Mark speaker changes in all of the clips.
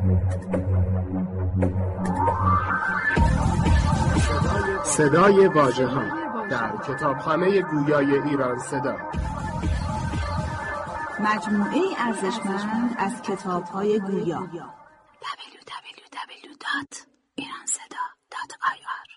Speaker 1: صدای واژه‌ها در کتابخانه گویای ایران صدا،
Speaker 2: مجموعه ارزشمند از کتاب‌های گویا. www.iranseda.ir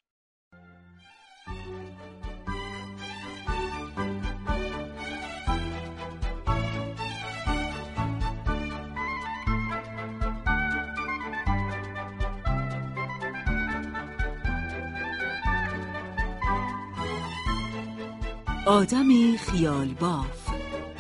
Speaker 3: آدم خیال باف.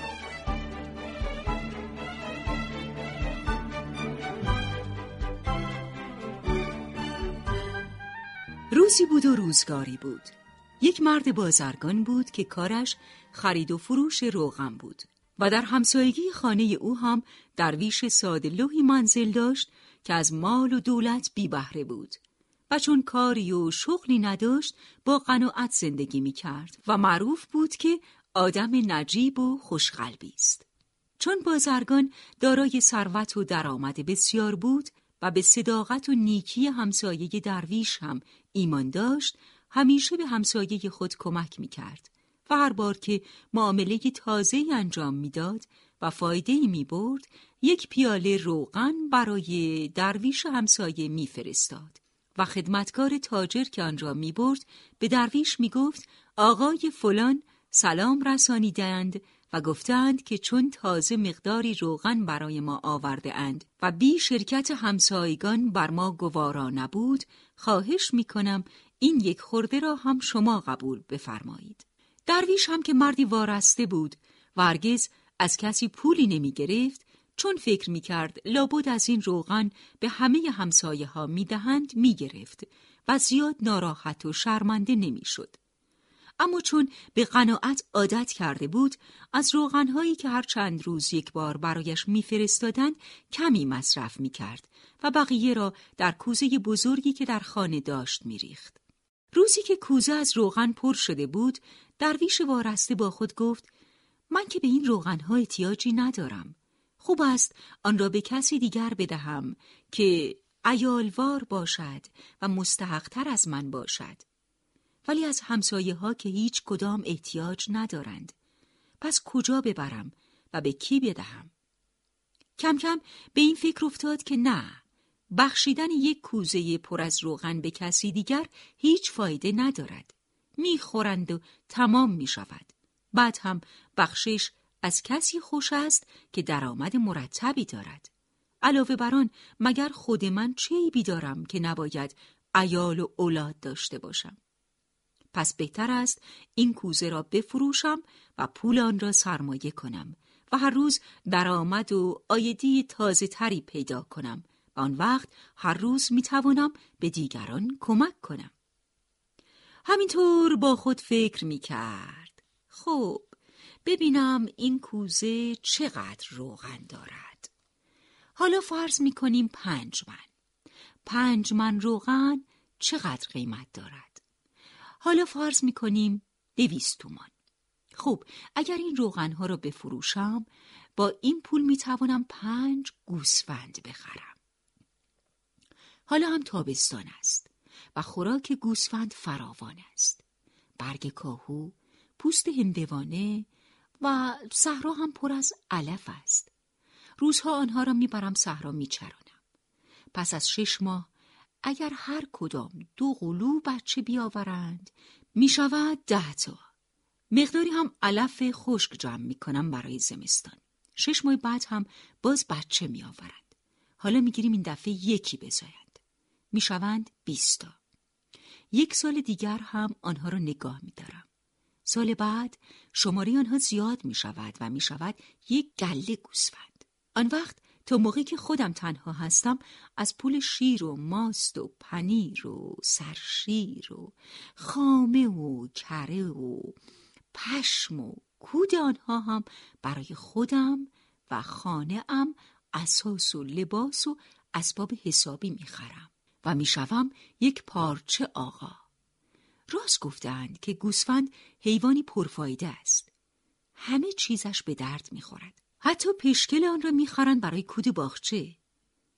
Speaker 3: روزی بود و روزگاری بود. یک مرد بازرگان بود که کارش خرید و فروش روغن بود و در همسایگی خانه او هم درویش ساده‌لوحی منزل داشت که از مال و دولت بی بهره بود و چون کاری و شغلی نداشت با قناعت زندگی می کرد و معروف بود که آدم نجیب و خوشقلبی است. چون بازرگان دارای ثروت و درآمد بسیار بود و به صداقت و نیکی همسایه درویش هم ایمان داشت، همیشه به همسایه خود کمک می کرد و هر بار که معامله تازه‌ای انجام می داد و فایده‌ای می برد، یک پیاله روغن برای درویش همسایه می فرستاد و خدمتکار تاجر که آنجا می برد به درویش می گفت آقای فلان سلام رسانیدند و گفتند که چون تازه مقداری روغن برای ما آورده اند و بی شرکت همسایگان بر ما گوارا نبود، خواهش می کنم این یک خرده را هم شما قبول بفرمایید. درویش هم که مردی وارسته بود و هرگز از کسی پولی نمی گرفت، چون فکر می کرد لابد از این روغن به همه همسایه ها می دهند می گرفت و زیاد ناراحت و شرمنده نمی شد. اما چون به قناعت عادت کرده بود، از روغنهایی که هر چند روز یک بار برایش می فرستادند کمی مصرف می کرد و بقیه را در کوزه بزرگی که در خانه داشت می ریخت. روزی که کوزه از روغن پر شده بود، درویش وارسته با خود گفت من که به این روغنها احتیاجی ندارم. خوب است آن را به کسی دیگر بدهم که عیالوار باشد و مستحق‌تر از من باشد. ولی از همسایه ها که هیچ کدام احتیاج ندارند. پس کجا ببرم و به کی بدهم؟ کم کم به این فکر افتاد که نه، بخشیدن یک کوزه پر از روغن به کسی دیگر هیچ فایده ندارد. میخورند و تمام میشود. بعد هم بخشش از کسی خوش است که درآمد مرتبی دارد. علاوه بر آن مگر خود من چه عیبی دارم که نباید عیال و اولاد داشته باشم؟ پس بهتر است این کوزه را بفروشم و پول آن را سرمایه کنم و هر روز درآمد و عایدی تازه تری پیدا کنم و آن وقت هر روز می توانم به دیگران کمک کنم. همینطور با خود فکر می کرد. خب ببینم این کوزه چقدر روغن دارد. حالا فرض می کنیم 5 من. 5 من روغن چقدر قیمت دارد؟ حالا فرض می کنیم 200 تومان. خب اگر این روغنها را بفروشم، با این پول می توانم 5 گوسفند بخرم. حالا هم تابستان است و خوراک گوسفند فراوان است. برگ کاهو، پوست هندوانه و صحرا هم پر از علف است. روزها آنها را میبرم صحرا میچرانم. پس از 6 ماه اگر هر کدام 2 قلو بچه بیاورند میشود 10 تا. مقداری هم علف خشک جمع میکنم برای زمستان. 6 ماه بعد هم باز بچه میآورند. حالا میگیریم این دفعه یکی بزایند. میشوند 20 تا. 1 سال دیگر هم آنها را نگاه میدارم. سال بعد شماره آنها زیاد می شود و می شود 1 گله گوسفند. آن وقت تا موقعی که خودم تنها هستم از پول شیر و ماست و پنیر و سرشیر و خامه و کره و پشم و کود آنها هم برای خودم و خانه ام اساس و لباس و اسباب حسابی می خرم و می شوم 1 پارچه آقا. راست گفتند که گوسفند حیوانی پرفایده است. همه چیزش به درد می‌خورد. حتی پشکل آن را می‌خرند برای کود باغچه.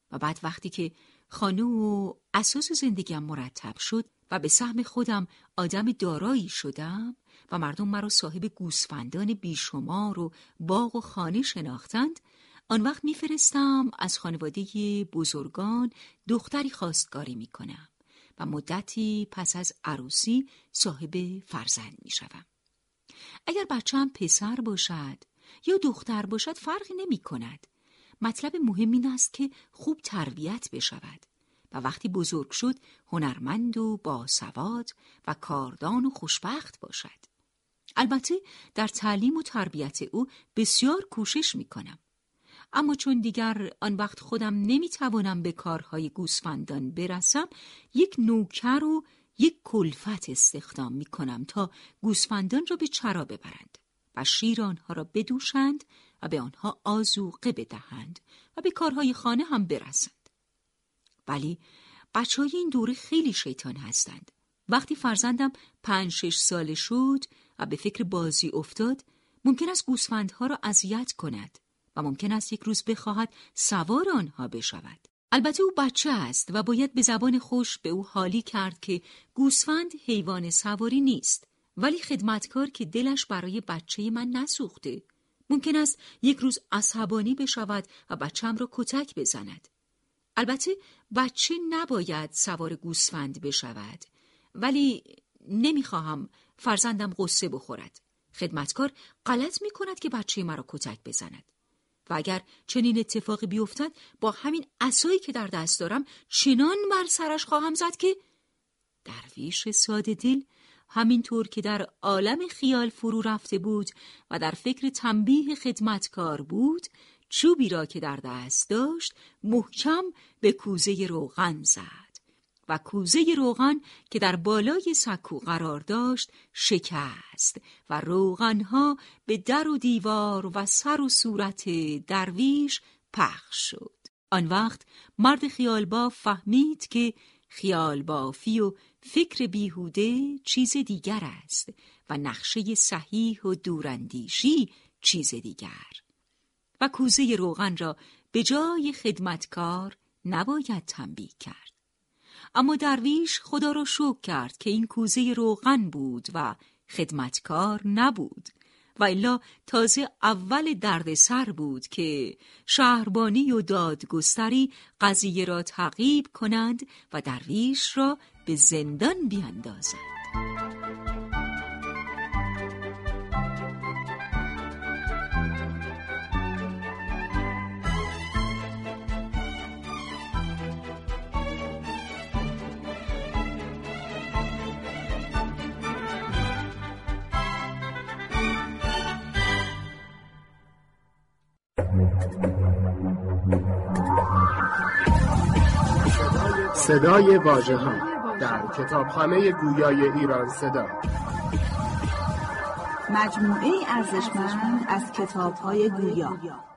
Speaker 3: و بعد وقتی که خانه و اساس زندگیم مرتب شد و به سهم خودم آدم دارایی شدم و مردم مرا صاحب گوسفندان بیشمار و باغ و خانه شناختند، آن وقت میفرستم از خانواده بزرگان دختری خواستگاری میکنم و مدتی پس از عروسی صاحب فرزند میشوم. اگر بچه‌ام پسر باشد یا دختر باشد فرقی نمی کند. مطلب مهم این است که خوب تربیت بشود و وقتی بزرگ شد هنرمند و باسواد و کاردان و خوشبخت باشد. البته در تعلیم و تربیت او بسیار کوشش می کنم. اما چون دیگر آن وقت خودم نمی توانم به کارهای گوسفندان برسم، یک نوکر و یک کلفت استخدام می کنم تا گوسفندان را به چرا ببرند و شیر آنها را بدوشند و به آنها آذوقه بدهند و به کارهای خانه هم برسند. ولی بچه‌های این دوره خیلی شیطان هستند. وقتی فرزندم 5-6 ساله شد و به فکر بازی افتاد، ممکن است گوسفندها را اذیت کند و ممکن است یک روز بخواهد سوار آنها بشود. البته او بچه است و باید به زبان خوش به او حالی کرد که گوسفند حیوان سواری نیست، ولی خدمتکار که دلش برای بچه من نسوخته. ممکن است یک روز عصبانی بشود و بچه‌ام را کتک بزند. البته بچه نباید سوار گوسفند بشود، ولی نمیخواهم فرزندم غصه بخورد. خدمتکار غلط میکند که بچه مرا کتک بزند. و اگر چنین اتفاقی بیفتد با همین عصایی که در دست دارم چنان بر سرش خواهم زد که درویش ساده دل همینطور که در عالم خیال فرو رفته بود و در فکر تنبیه خدمتکار بود، چوبی را که در دست داشت محکم به کوزه روغن زد و کوزه روغن که در بالای سکو قرار داشت شکست و روغنها به در و دیوار و سر و صورت درویش پخش شد. آن وقت مرد خیالباف فهمید که خیالبافی و فکر بیهوده چیز دیگر است و نقشه صحیح و دوراندیشی چیز دیگر و کوزه روغن را به جای خدمتکار نباید تنبیه کرد. اما درویش خدا را شکر کرد که این کوزه روغن بود و خدمتکار نبود، و الا تازه اول درد سر بود که شهربانی و دادگستری قضیه را تعقیب کنند و درویش را به زندان بیاندازند.
Speaker 1: صدای واژه‌ها در کتابخانه گویای ایران صدا،
Speaker 2: مجموعه ارزشمند از کتاب‌های گویا.